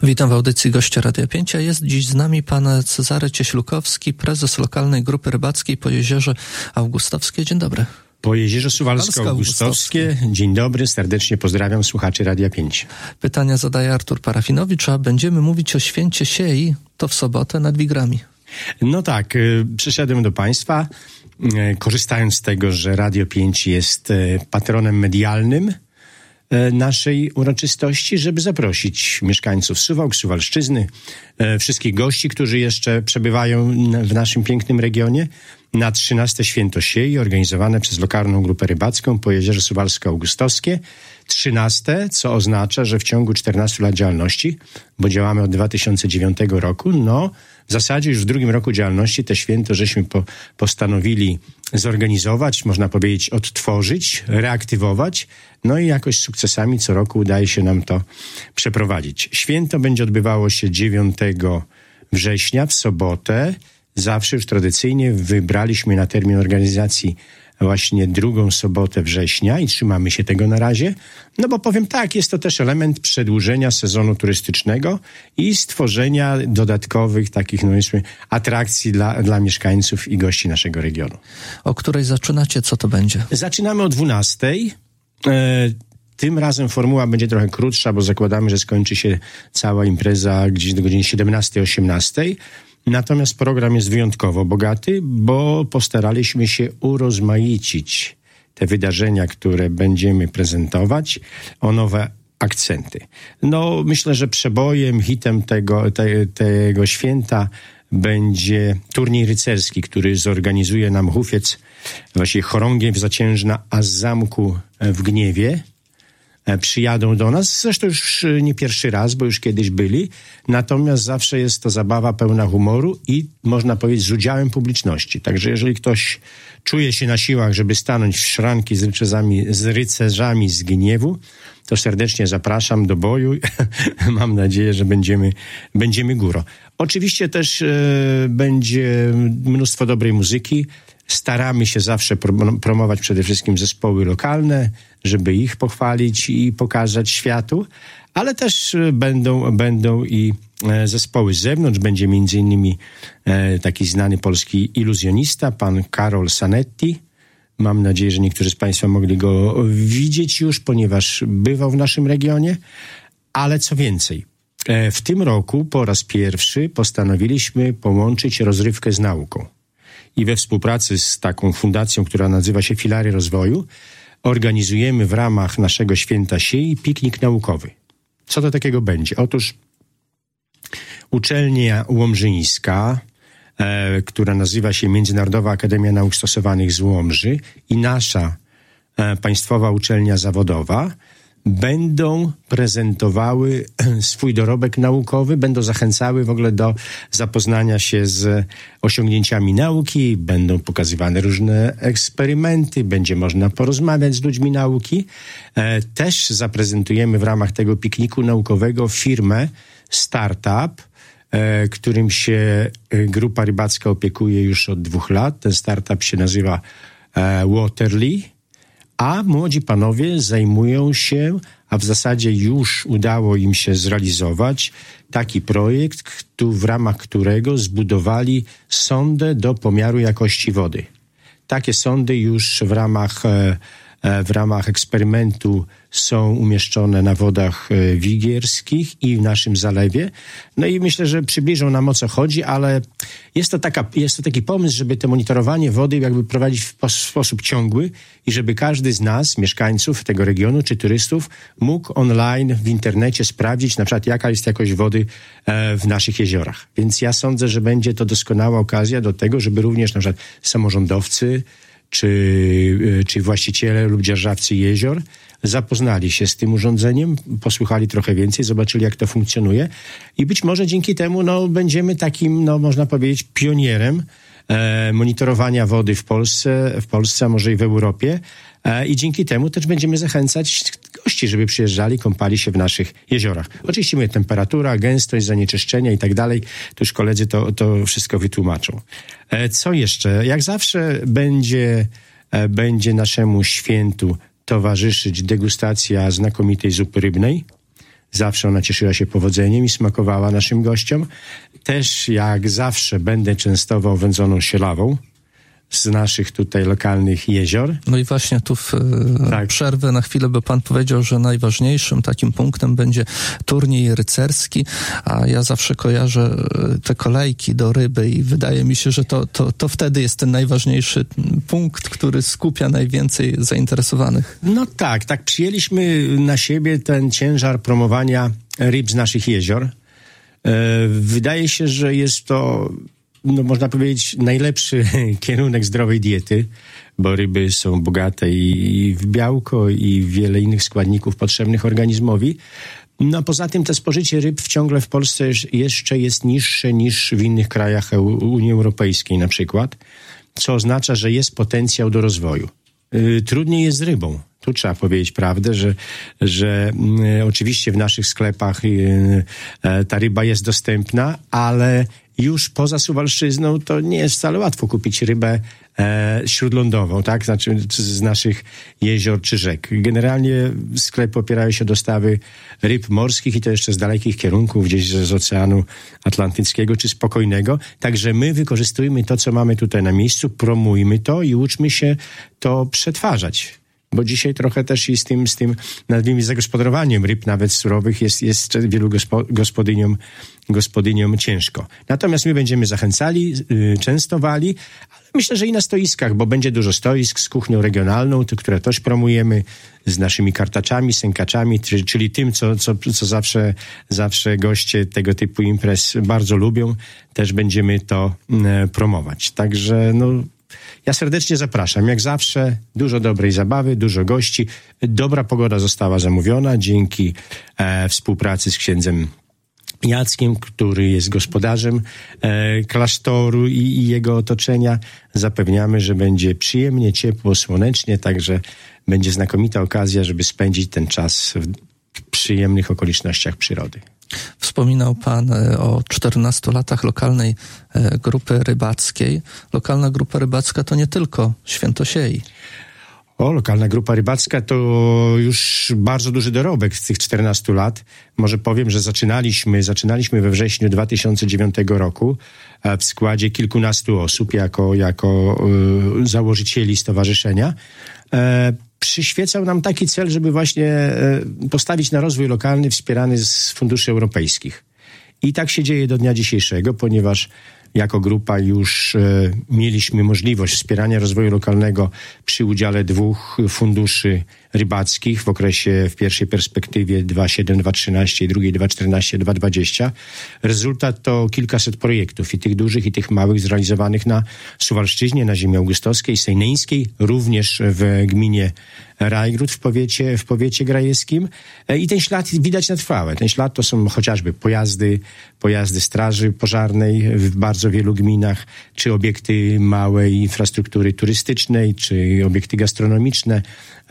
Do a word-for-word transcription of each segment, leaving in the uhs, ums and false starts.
Witam w audycji gościa Radia pięć, a jest dziś z nami pan Cezary Cieślukowski, prezes lokalnej grupy rybackiej Pojezierze Augustowskie. Dzień dobry. Pojezierze Suwalsko-Augustowskie. Dzień dobry, serdecznie pozdrawiam słuchaczy Radia pięć. Pytania zadaje Artur Parafinowicz, a będziemy mówić o święcie Siei, to w sobotę nad Wigrami. No tak, przyszedłem do państwa, korzystając z tego, że Radio pięć jest patronem medialnym naszej uroczystości, żeby zaprosić mieszkańców Suwałk, Suwalszczyzny, wszystkich gości, którzy jeszcze przebywają w naszym pięknym regionie, na trzynaste Święto Siei, organizowane przez lokalną grupę rybacką Pojezierze Suwalsko-Augustowskie. trzynaste, co oznacza, że w ciągu czternastu lat działalności, bo działamy od dwa tysiące dziewiątego roku, no w zasadzie już w drugim roku działalności te święto żeśmy po, postanowili zorganizować, można powiedzieć odtworzyć, reaktywować, no i jakoś z sukcesami co roku udaje się nam to przeprowadzić. Święto będzie odbywało się dziewiątego września w sobotę. Zawsze już tradycyjnie wybraliśmy na termin organizacji właśnie drugą sobotę września i trzymamy się tego na razie. No bo powiem tak, jest to też element przedłużenia sezonu turystycznego i stworzenia dodatkowych takich, no powiedzmy, atrakcji dla, dla mieszkańców i gości naszego regionu. O której zaczynacie? Co to będzie? Zaczynamy o dwunastej. E, tym razem formuła będzie trochę krótsza, bo zakładamy, że skończy się cała impreza gdzieś do godziny siedemnastej osiemnastej. Natomiast program jest wyjątkowo bogaty, bo postaraliśmy się urozmaicić te wydarzenia, które będziemy prezentować, o nowe akcenty. No, myślę, że przebojem, hitem tego, te, tego święta będzie turniej rycerski, który zorganizuje nam hufiec, właśnie chorągiew zaciężna, a z zamku w Gniewie. Przyjadą do nas, zresztą już nie pierwszy raz, bo już kiedyś byli, natomiast zawsze jest to zabawa pełna humoru i można powiedzieć z udziałem publiczności. Także jeżeli ktoś czuje się na siłach, żeby stanąć w szranki z rycerzami, z rycerzami z Gniewu, to serdecznie zapraszam do boju. Mam nadzieję, że będziemy, będziemy górą. Oczywiście też e, będzie mnóstwo dobrej muzyki. Staramy się zawsze promować przede wszystkim zespoły lokalne, żeby ich pochwalić i pokazać światu, ale też będą, będą i zespoły z zewnątrz. Będzie między innymi taki znany polski iluzjonista, pan Karol Sanetti. Mam nadzieję, że niektórzy z Państwa mogli go widzieć już, ponieważ bywał w naszym regionie. Ale co więcej, w tym roku po raz pierwszy postanowiliśmy połączyć rozrywkę z nauką. I we współpracy z taką fundacją, która nazywa się Filary Rozwoju, organizujemy w ramach naszego Święta Siei piknik naukowy. Co to takiego będzie? Otóż uczelnia łomżyńska, e, która nazywa się Międzynarodowa Akademia Nauk Stosowanych z Łomży i nasza e, Państwowa Uczelnia Zawodowa będą prezentowały swój dorobek naukowy, będą zachęcały w ogóle do zapoznania się z osiągnięciami nauki, będą pokazywane różne eksperymenty, będzie można porozmawiać z ludźmi nauki. E, też zaprezentujemy w ramach tego pikniku naukowego firmę Startup, e, którym się grupa rybacka opiekuje już od dwóch lat. Ten startup się nazywa e, Waterly. A młodzi panowie zajmują się, a w zasadzie już udało im się zrealizować taki projekt, w ramach którego zbudowali sondę do pomiaru jakości wody. Takie sondy już w ramach, w ramach eksperymentu są umieszczone na wodach wigierskich i w naszym zalewie. No i myślę, że przybliżą nam, o co chodzi, ale jest to, taka, jest to taki pomysł, żeby to monitorowanie wody jakby prowadzić w sposób ciągły i żeby każdy z nas, mieszkańców tego regionu czy turystów, mógł online w internecie sprawdzić na przykład, jaka jest jakość wody w naszych jeziorach. Więc ja sądzę, że będzie to doskonała okazja do tego, żeby również na przykład samorządowcy czy, czy właściciele lub dzierżawcy jezior zapoznali się z tym urządzeniem, posłuchali trochę więcej, zobaczyli, jak to funkcjonuje i być może dzięki temu no, będziemy takim, no, można powiedzieć, pionierem e, monitorowania wody w Polsce, w Polsce, a może i w Europie e, i dzięki temu też będziemy zachęcać gości, żeby przyjeżdżali, kąpali się w naszych jeziorach. Oczywiście mówię, temperatura, gęstość, zanieczyszczenia i tak dalej, to już koledzy to, to wszystko wytłumaczą. E, co jeszcze? Jak zawsze będzie, e, będzie naszemu świętu towarzyszyć degustacja znakomitej zupy rybnej. Zawsze ona cieszyła się powodzeniem i smakowała naszym gościom. Też jak zawsze będę częstował wędzoną sielawą z naszych tutaj lokalnych jezior. No i właśnie tu w tak. przerwę na chwilę, bo pan powiedział, że najważniejszym takim punktem będzie turniej rycerski, a ja zawsze kojarzę te kolejki do ryby i wydaje mi się, że to, to, to wtedy jest ten najważniejszy punkt, który skupia najwięcej zainteresowanych. No tak, tak przyjęliśmy na siebie ten ciężar promowania ryb z naszych jezior. Wydaje się, że jest to, no można powiedzieć, najlepszy kierunek zdrowej diety, bo ryby są bogate i w białko, i w wiele innych składników potrzebnych organizmowi. No poza tym to spożycie ryb ciągle w Polsce jeszcze jest niższe niż w innych krajach Unii Europejskiej na przykład, co oznacza, że jest potencjał do rozwoju. Trudniej jest z rybą. Tu trzeba powiedzieć prawdę, że, że y, oczywiście w naszych sklepach y, y, ta ryba jest dostępna, ale już poza Suwalszczyzną to nie jest wcale łatwo kupić rybę e, śródlądową, tak? Znaczy z naszych jezior czy rzek. Generalnie sklepy opierają się o dostawy ryb morskich i to jeszcze z dalekich kierunków, gdzieś z Oceanu Atlantyckiego czy Spokojnego. Także my wykorzystujmy to, co mamy tutaj na miejscu, promujmy to i uczmy się to przetwarzać. Bo dzisiaj trochę też i z tym, z tym nazwijmy zagospodarowaniem ryb, nawet surowych, jest, jest wielu gospo, gospodyniom, gospodyniom ciężko. Natomiast my będziemy zachęcali, yy, częstowali, ale myślę, że i na stoiskach, bo będzie dużo stoisk z kuchnią regionalną, to, które też promujemy, z naszymi kartaczami, sękaczami, czyli tym, co, co, co zawsze, zawsze goście tego typu imprez bardzo lubią. Też będziemy to yy, promować. Także no... Ja serdecznie zapraszam. Jak zawsze dużo dobrej zabawy, dużo gości. Dobra pogoda została zamówiona dzięki e, współpracy z księdzem Jackiem, który jest gospodarzem e, klasztoru i, i jego otoczenia. Zapewniamy, że będzie przyjemnie, ciepło, słonecznie, także będzie znakomita okazja, żeby spędzić ten czas w przyjemnych okolicznościach przyrody. Wspominał pan o czternastu latach lokalnej grupy rybackiej. Lokalna grupa rybacka to nie tylko Świętosiei. O, lokalna grupa rybacka to już bardzo duży dorobek z tych czternastu lat. Może powiem, że zaczynaliśmy, zaczynaliśmy we wrześniu dwa tysiące dziewiątego roku w składzie kilkunastu osób jako, jako y, założycieli stowarzyszenia. E, Przyświecał nam taki cel, żeby właśnie postawić na rozwój lokalny wspierany z funduszy europejskich. I tak się dzieje do dnia dzisiejszego, ponieważ jako grupa już e, mieliśmy możliwość wspierania rozwoju lokalnego przy udziale dwóch funduszy rybackich w okresie, w pierwszej perspektywie dwa tysiące siódmym dwa tysiące trzynastym i drugiej dwa tysiące czternastym dwa tysiące dwudziestym. Rezultat to kilkaset projektów i tych dużych i tych małych zrealizowanych na Suwalszczyźnie, na ziemi augustowskiej, sejneńskiej, również w gminie Rajgród w powiecie, w powiecie grajewskim. I ten ślad widać na trwałe. Ten ślad to są chociażby pojazdy, pojazdy straży pożarnej w bardzo wielu gminach, czy obiekty małej infrastruktury turystycznej, czy obiekty gastronomiczne,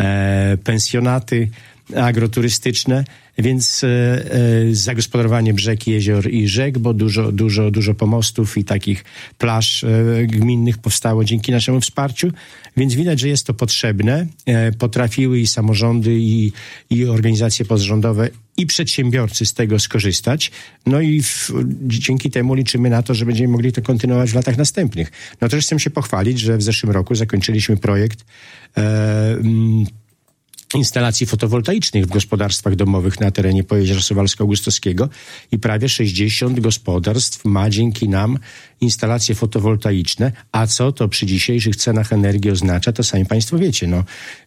e, pensjonaty agroturystyczne, więc e, e, zagospodarowanie brzeg, jezior i rzek, bo dużo, dużo, dużo pomostów i takich plaż e, gminnych powstało dzięki naszemu wsparciu, więc widać, że jest to potrzebne. E, potrafiły i samorządy, i, i organizacje pozarządowe, i przedsiębiorcy z tego skorzystać. No i w, dzięki temu liczymy na to, że będziemy mogli to kontynuować w latach następnych. No też chcę się pochwalić, że w zeszłym roku zakończyliśmy projekt e, m, instalacji fotowoltaicznych w gospodarstwach domowych na terenie Pojezierza Suwalsko-Augustowskiego i prawie sześćdziesiąt gospodarstw ma dzięki nam instalacje fotowoltaiczne, a co to przy dzisiejszych cenach energii oznacza, to sami państwo wiecie. No,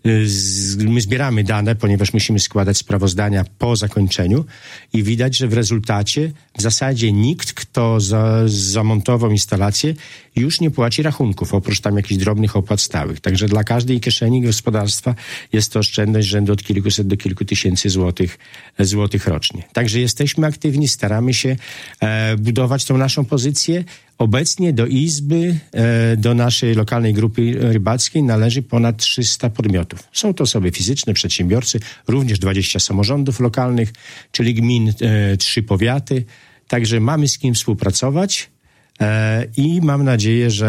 z, my zbieramy dane, ponieważ musimy składać sprawozdania po zakończeniu i widać, że w rezultacie w zasadzie nikt, kto za, zamontował instalację, już nie płaci rachunków, oprócz tam jakichś drobnych opłat stałych. Także dla każdej kieszeni gospodarstwa jest to oszczędność rzędu od kilkuset do kilku tysięcy złotych, złotych rocznie. Także jesteśmy aktywni, staramy się e, budować tą naszą pozycję. Obecnie do Izby, e, do naszej lokalnej grupy rybackiej należy ponad trzysta podmiotów. Są to osoby fizyczne, przedsiębiorcy, również dwadzieścia samorządów lokalnych, czyli gmin, e, trzy powiaty. Także mamy z kim współpracować e, i mam nadzieję, że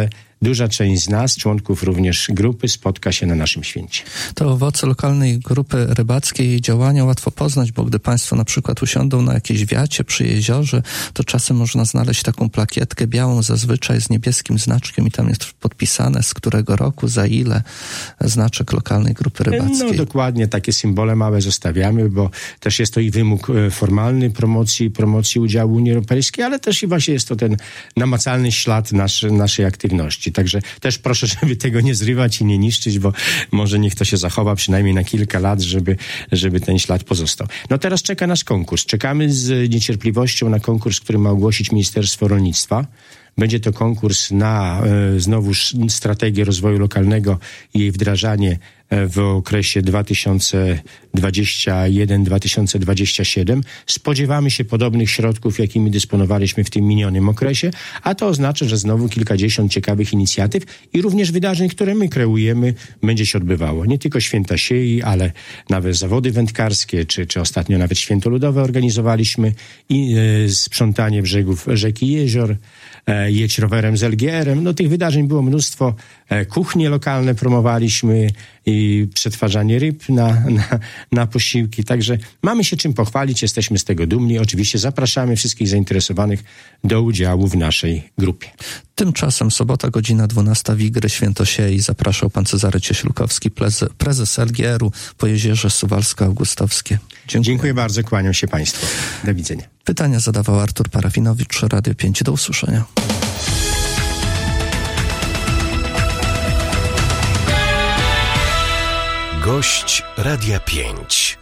duża część z nas, członków również grupy, spotka się na naszym święcie. To owoce lokalnej grupy rybackiej, jej działania łatwo poznać, bo gdy państwo na przykład usiądą na jakiejś wiacie przy jeziorze, to czasem można znaleźć taką plakietkę białą zazwyczaj z niebieskim znaczkiem i tam jest podpisane z którego roku, za ile, znaczek lokalnej grupy rybackiej. No dokładnie, takie symbole małe zostawiamy, bo też jest to i wymóg formalny promocji, promocji udziału Unii Europejskiej, ale też i właśnie jest to ten namacalny ślad nasz, naszej aktywności. Także też proszę, żeby tego nie zrywać i nie niszczyć, bo może niech to się zachowa przynajmniej na kilka lat, żeby, żeby ten ślad pozostał. No teraz czeka nas konkurs. Czekamy z niecierpliwością na konkurs, który ma ogłosić Ministerstwo Rolnictwa. Będzie to konkurs na e, znowuż strategię rozwoju lokalnego i jej wdrażanie e, w okresie dwa tysiące dwudziesty pierwszy do dwa tysiące dwudziestego siódmego. Spodziewamy się podobnych środków, jakimi dysponowaliśmy w tym minionym okresie, a to oznacza, że znowu kilkadziesiąt ciekawych inicjatyw i również wydarzeń, które my kreujemy, będzie się odbywało. Nie tylko Święta Siei, ale nawet zawody wędkarskie, czy, czy ostatnio nawet Święto Ludowe organizowaliśmy i e, sprzątanie brzegów rzek i jezior, e, jedź rowerem z L G R-em. No tych wydarzeń było mnóstwo. E, kuchnie lokalne promowaliśmy i przetwarzanie ryb na, na, na posiłki. Także mamy się czym pochwalić, jesteśmy z tego dumni. Oczywiście zapraszamy wszystkich zainteresowanych do udziału w naszej grupie. Tymczasem sobota, godzina dwunasta, Wigry, Świętosiei. Zapraszał pan Cezary Cieślukowski, prezes, prezes L G R-u po Jezierze Suwalsko-Augustowskie. Dziękuję. Dziękuję bardzo, kłaniam się państwu. Do widzenia. Pytania zadawał Artur Parafinowicz, Radio pięć. Do usłyszenia. Gość Radia pięć.